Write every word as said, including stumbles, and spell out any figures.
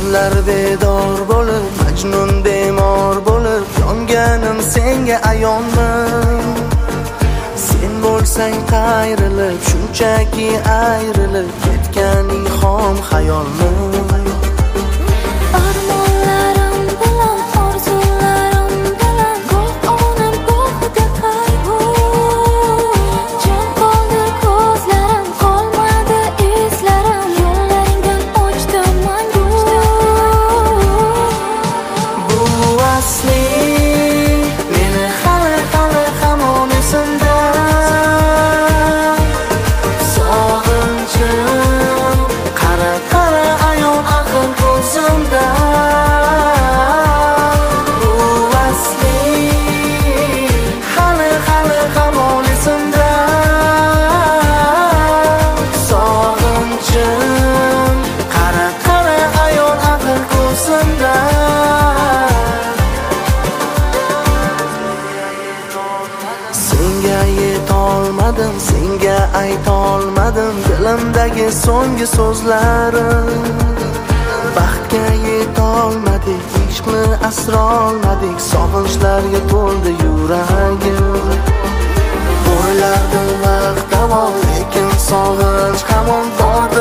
tunlar bedor bo'lib, majnun bemor bo'lib, yonganim senga ayonmi? Sen bo'lsang qayrilib, shunchaki ayrilib ketganing xom xayolmi? Armonlarim bilan, orzularim bilan goh onam gohida qayg'u. Jam qoldi ko'zlarim, qolmadi izlarim, yo'llaringdan o'chdim mangu. Bu asli meni hali hali hamon esimda. Sog'inchim qara qara ayon aql ko'zimda. Bu asli hali hali hamon esimda. Sog'inchim qara qara ayon aql ko'zimda. Senga yetolmadim, senga aytolmadim dilimdagi so'nggi so'zlarim. Baxtga yetolmadik, ishqni asrolmadik, sog'inchlarga to'ldi yuragim. O'ylardim vaqt davo, lekin sog'inch hamon bor